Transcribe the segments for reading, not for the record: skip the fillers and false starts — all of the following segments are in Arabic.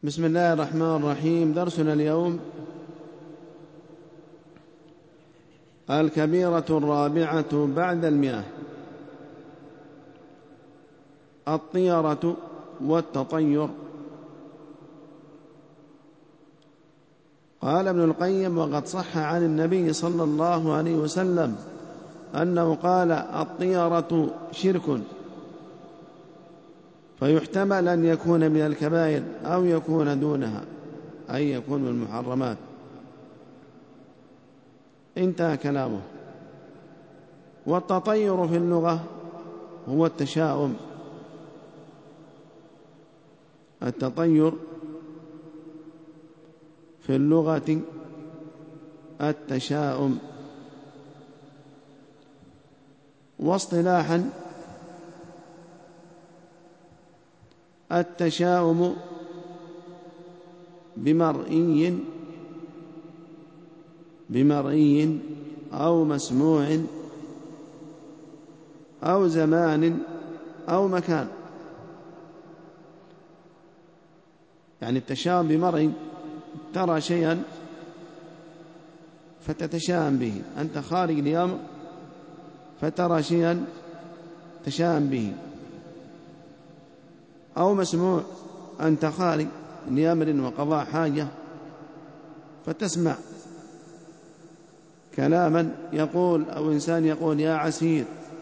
بسم الله الرحمن الرحيم. درسنا اليوم الكبيرة الرابعة بعد 100، الطيرة والتطير. قال ابن القيم: وقد صح عن النبي صلى الله عليه وسلم أنه قال: الطيرة شرك، فيحتمل أن يكون من الكبائر أو يكون دونها، أي يكون من المحرمات. انتهى كلامه. والتطير في اللغة هو التشاؤم. التطير في اللغة التشاؤم. واصطلاحا التشاؤم بمرئي أو مسموع أو زمان أو مكان. يعني التشاؤم بمرئي، ترى شيئا فتتشاءم به، أنت خارج اليوم فترى شيئا تشاءم به. أو مسموع، أنت خارج لأمر وقضاء حاجة فتسمع كلاما يقول أو إنسان يقول يا عسير،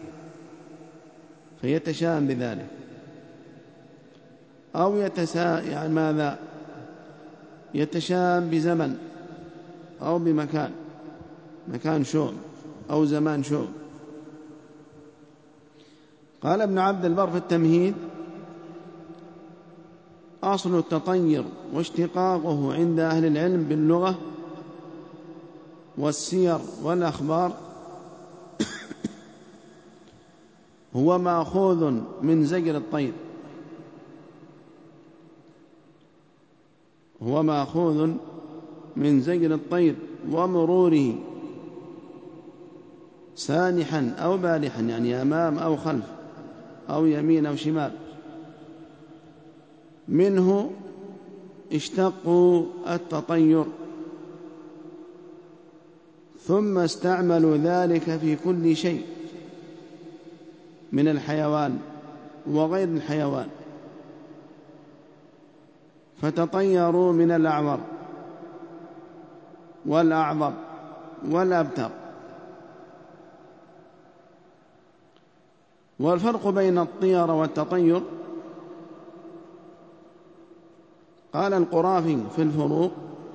فيتشاءم بذلك. أو يعني ماذا؟ يتشاءم بزمن أو بمكان، مكان شؤم أو زمان شؤم. قال ابن عبد البر في التمهيد: أصل التطير واشتقاقه عند أهل العلم باللغة والسير والأخبار هو مأخوذ من زجر الطير، هو مأخوذ من زجر الطير ومروره سانحا أو بالحا، يعني أمام أو خلف أو يمين أو شمال. منه اشتقوا التطير، ثم استعملوا ذلك في كل شيء من الحيوان وغير الحيوان، فتطيروا من الأعور والأعظم والأبتر. والفرق بين الطير والتطير: قال القرافي في الفروق: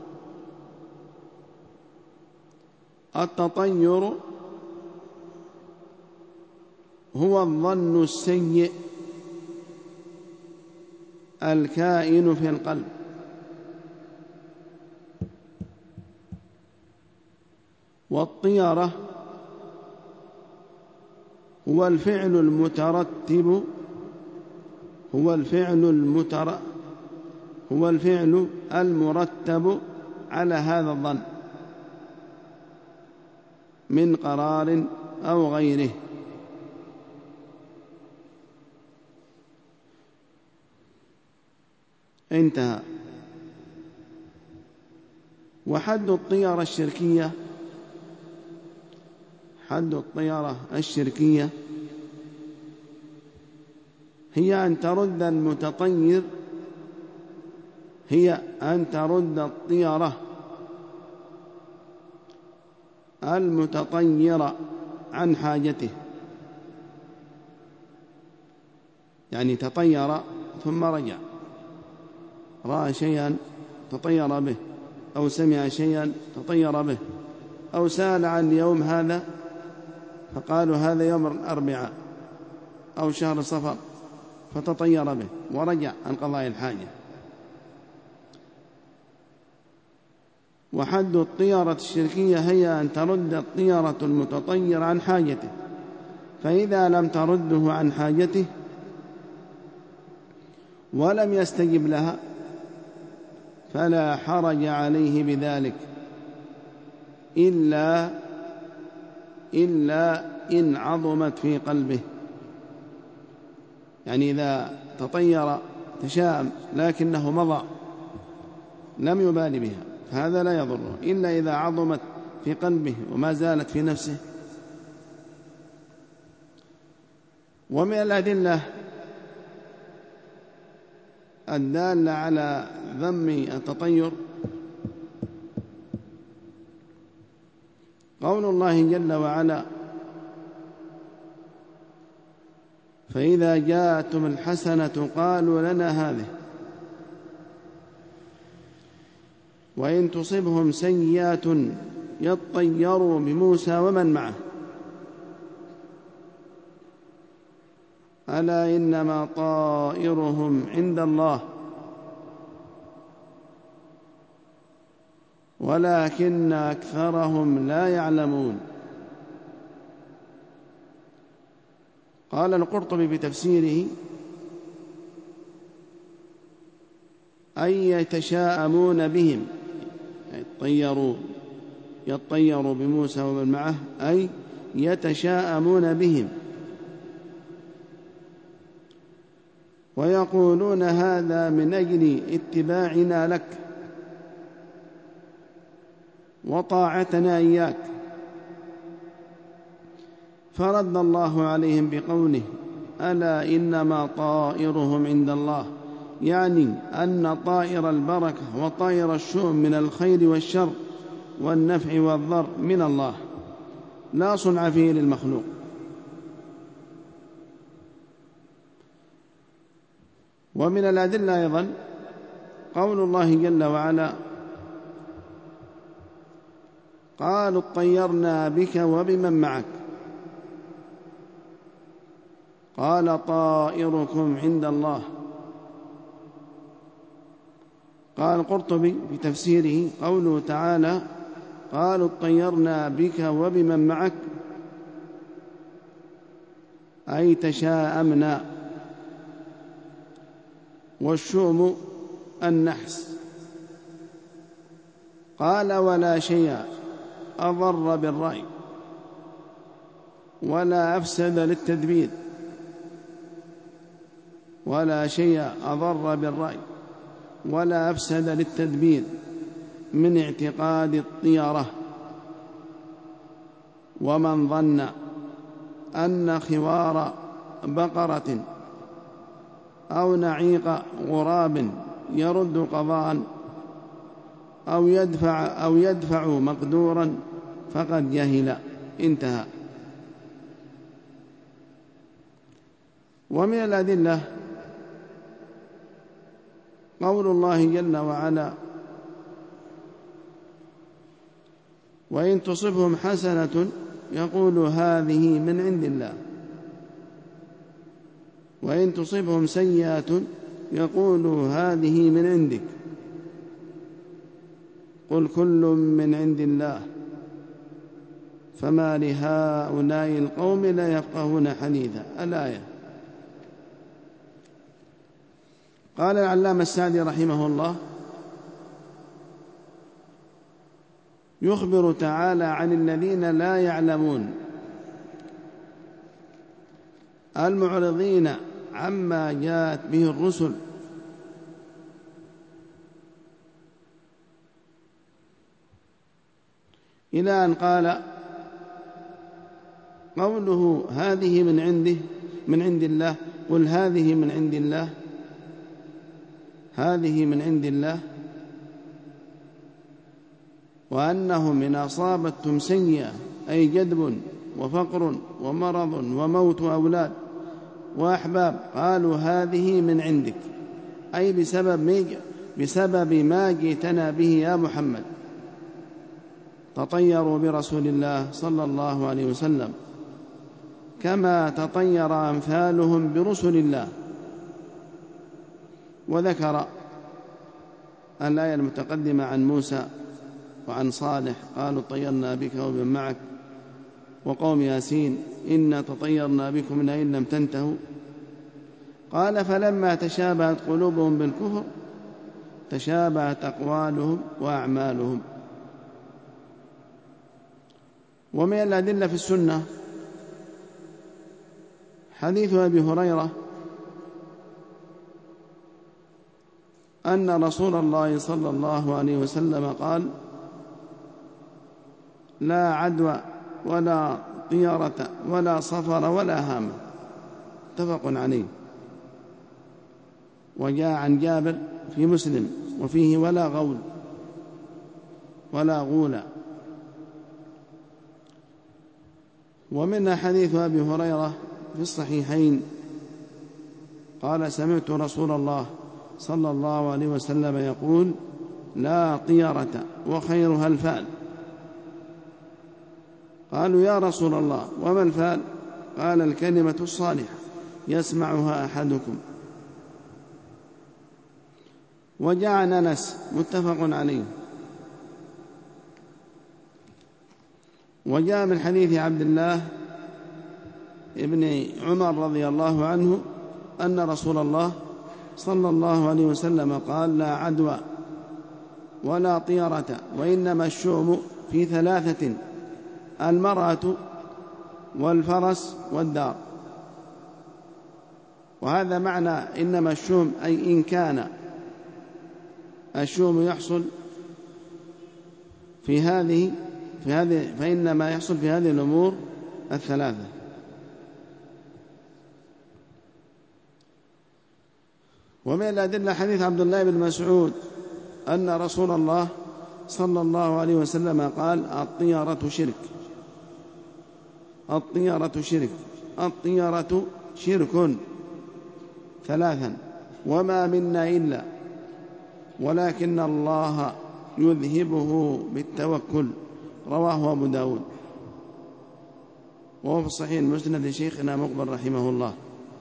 التطير هو الظن السيء الكائن في القلب، والطيرة هو الفعل المرتب على هذا الظن من قرار أو غيره. انتهى. وحد الطيرة الشركية: حد الطيرة الشركية هي أن ترد الطيرة المتطير عن حاجته. يعني تطير ثم رجع، رأى شيئا تطير به، أو سمع شيئا تطير به، أو سأل عن يوم هذا فقالوا هذا يوم الأربعاء أو شهر صفر، فتطير به ورجع عن قضاء الحاجة. وحد الطيرة الشركية هي أن ترد الطيرة المتطير عن حاجته، فإذا لم ترده عن حاجته ولم يستجب لها فلا حرج عليه بذلك، إلا إن عظمت في قلبه. يعني إذا تطير تشاءم لكنه مضى لم يبال بها، فهذا لا يضره إلا إذا عظمت في قلبه وما زالت في نفسه. ومن الأدلة الدالة على ذم التطير قول الله جل وعلا: فإذا جاءتهم الحسنة قالوا لنا هذه وإن تصبهم سيئة يطيروا بموسى ومن معه ألا إنما طائرهم عند الله ولكن أكثرهم لا يعلمون. قال القرطبي بتفسيره: أي يتشاءمون بهم، يطيروا بموسى ومن معه، أي يتشاءمون بهم ويقولون هذا من أجل اتباعنا لك وطاعتنا إياك. فرد الله عليهم بقوله: ألا إنما طائرهم عند الله، يعني أن طائر البركة وطائر الشؤم من الخير والشر والنفع والضر من الله لا صنع فيه للمخلوق. ومن الأدلة أيضا قول الله جل وعلا: قالوا اطيرنا بك وبمن معك قال طائركم عند الله. قال القرطبي في تفسيره: قوله تعالى: قالوا اطيرنا بك وبمن معك، أي تشاءمنا. والشؤم النحس. قال: ولا شيء أضر بالرأي ولا أفسد للتدبير، ولا شيء أضر بالرأي ولا أفسد للتدبير من اعتقاد الطيرة. ومن ظن أن خوار بقرة أو نعيق غراب يرد قضاء أو يدفع مقدورا فقد جهل. انتهى. ومن الأدلة قول الله جل وعلا: وإن تصبهم حسنة يقولوا هذه من عند الله وإن تصبهم سيئة يقولوا هذه من عندك قل كل من عند الله فما لهؤلاء القوم لا يفقهون حديثا. الآية. قال العلامة السعدي رحمه الله: يخبر تعالى عن الذين لا يعلمون المعرضين عما جاءت به الرسل إلى أن قال: قوله هذه من عند الله قل هذه من عند الله، هذه من عند الله، وأنهم إن أصابتهم سيئة أي جدب وفقر ومرض وموت أولاد وأحباب قالوا هذه من عندك، أي بسبب ما جئتنا به يا محمد. تطيروا برسول الله صلى الله عليه وسلم كما تطير أمثالهم برسل الله. وذكر الآية المتقدمة عن موسى وعن صالح قالوا طيرنا بك وبمن معك، وقوم ياسين إنا تطيرنا بكم لئن لم تنتهوا. قال: فلما تشابهت قلوبهم بالكفر تشابهت أقوالهم وأعمالهم. ومن الأدلة في السنة حديث أبي هريرة أن رسول الله صلى الله عليه وسلم قال: لا عدوى ولا طيرة ولا صفر ولا هامة، متفق عليه. وجاء عن جابر في مسلم وفيه: ولا غول ولا غول. ومنها حديث أبي هريرة في الصحيحين قال: سمعت رسول الله صلى الله عليه وسلم يقول: لا طيرة وخيرها الفال. قالوا: يا رسول الله وما الفال؟ قال: الكلمة الصالحة يسمعها أحدكم. وجاء عن أنس متفق عليه. وجاء من حديث عبد الله ابن عمر رضي الله عنه أن رسول الله صلى الله عليه وسلم قال: لا عدوى ولا طيرة، وإنما الشؤم في ثلاثة: المرأة والفرس والدار. وهذا معنى إنما الشؤم، أي إن كان الشؤم يحصل في هذه فإنما يحصل في هذه الأمور الثلاثة. ومن الأدلة حديث عبد الله بن مسعود أن رسول الله صلى الله عليه وسلم قال: الطيرة شرك، الطيرة شرك، الطيرة شرك ثلاثا، وما منا إلا ولكن الله يذهبه بالتوكل. رواه أبو داود، وهو في الصحيح المسند لشيخنا مقبل رحمه الله.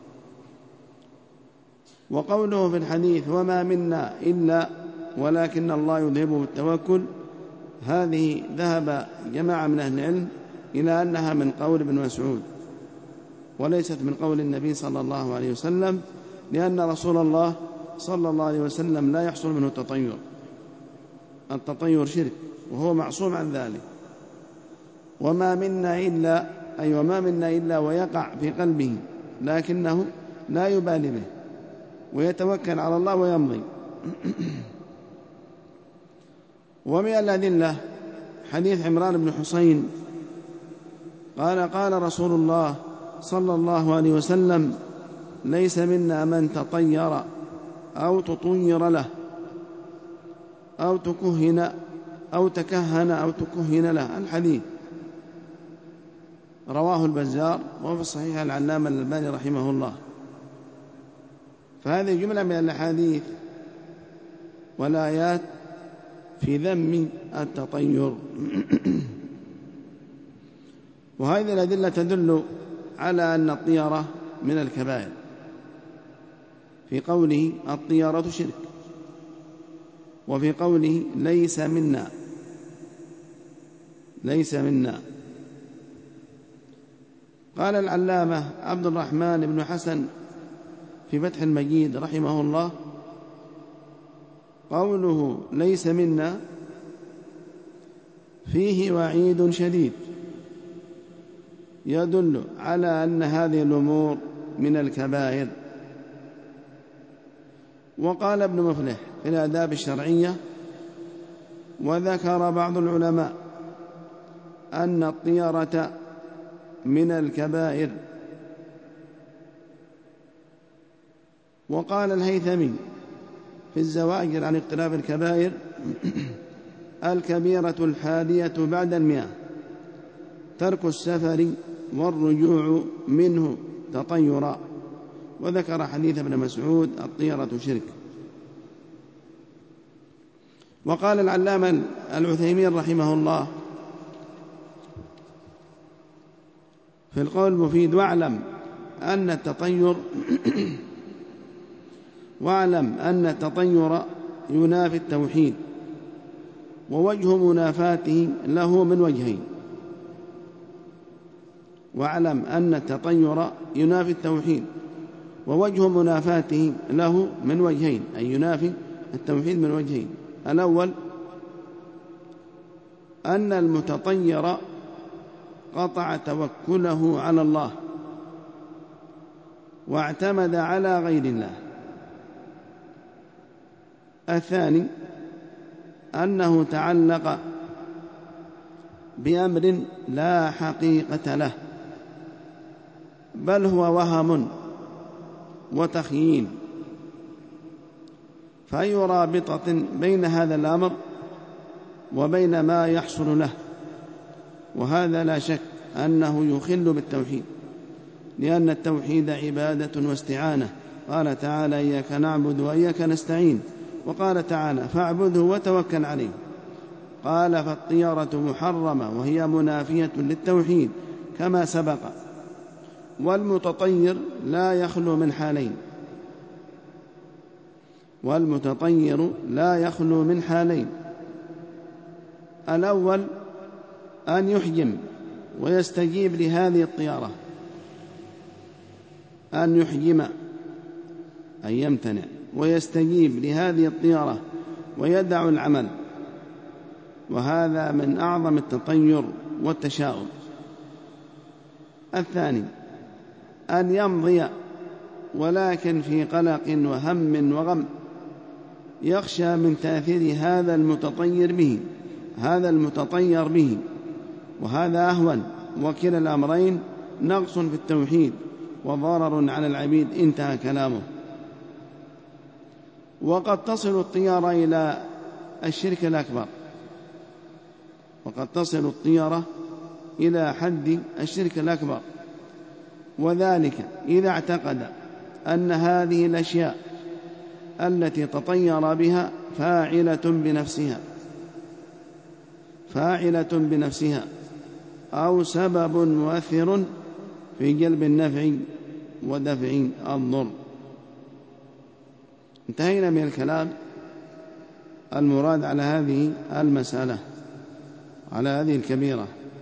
وقوله في الحديث: وما منا إلا ولكن الله يذهبه بالتوكل، هذه ذهب جماعة من أهل العلم إلى أنها من قول ابن مسعود وليست من قول النبي صلى الله عليه وسلم، لأن رسول الله صلى الله عليه وسلم لا يحصل منه التطير. التطير شرك وهو معصوم عن ذلك. وما منا إلا، أي وما منا إلا ويقع في قلبه لكنه لا يبالي به ويتوكل على الله ويمضي. ومن الأدلة حديث عمران بن حسين قال: قال رسول الله صلى الله عليه وسلم: ليس منا من تطير أو تطير له أو تكهن أو تكهن أو تكهن له. الحديث رواه البزار، وهو في الصحيح العلامة الألباني رحمه الله. فهذه جملة من الأحاديث والآيات في ذم التطير. وهذه الأدلة تدل على أن الطيرة من الكبائر، في قوله: الطيرة شرك، وفي قوله: ليس منا، ليس منا. قال العلامة عبد الرحمن بن حسن في فتح المجيد رحمه الله: قوله ليس منا فيه وعيد شديد يدل على أن هذه الأمور من الكبائر. وقال ابن مفلح في الآداب الشرعية: وذكر بعض العلماء أن الطيرة من الكبائر. وقال الهيثمي في الزواجر عن اقتراب الكبائر: الكبيرة الحادية بعد 100 ترك السفر والرجوع منه تطيرا. وذكر حديث ابن مسعود: الطيرة شرك. وقال العلامة العثيمين رحمه الله في القول المفيد: واعلم أن التطير ينافي التوحيد، ووجه منافاته له من وجهين. واعلم أن التطير ينافي التوحيد، ووجه منافاته له من وجهين، أي ينافي التوحيد من وجهين. الأول: أن المتطير قطع توكله على الله واعتمد على غير الله. الثاني أنه تعلق بأمر لا حقيقة له، بل هو وهم وتخييل، فأي رابطة بين هذا الأمر وبين ما يحصل له؟ وهذا لا شك أنه يخل بالتوحيد، لأن التوحيد عبادة واستعانة. قال تعالى: إياك نعبد وإياك نستعين. وقال تعالى: فاعبده وتوكل عليه. قال: فالطيرة محرمة وهي منافية للتوحيد كما سبق. والمتطير لا يخلو من حالين، الأول أن يحجم ويستجيب لهذه الطيارة، أن يحجم أن يمتنع ويستجيب لهذه الطيارة ويدع العمل، وهذا من أعظم التطير والتشاؤم. الثاني أن يمضي ولكن في قلق وهم وغم، يخشى من تأثير هذا المتطير به، وهذا أهون. وكلا الأمرين نقص في التوحيد وضرر على العبيد. انتهى كلامه. وقد تصل الطيارة إلى الشرك الأكبر، إلى حد الشرك الأكبر، وذلك إذا اعتقد أن هذه الأشياء التي تطير بها فاعلة بنفسها أو سبب مؤثر في جلب النفع ودفع الضر. انتهينا من الكلام المراد على هذه المسألة، على هذه الكبيرة.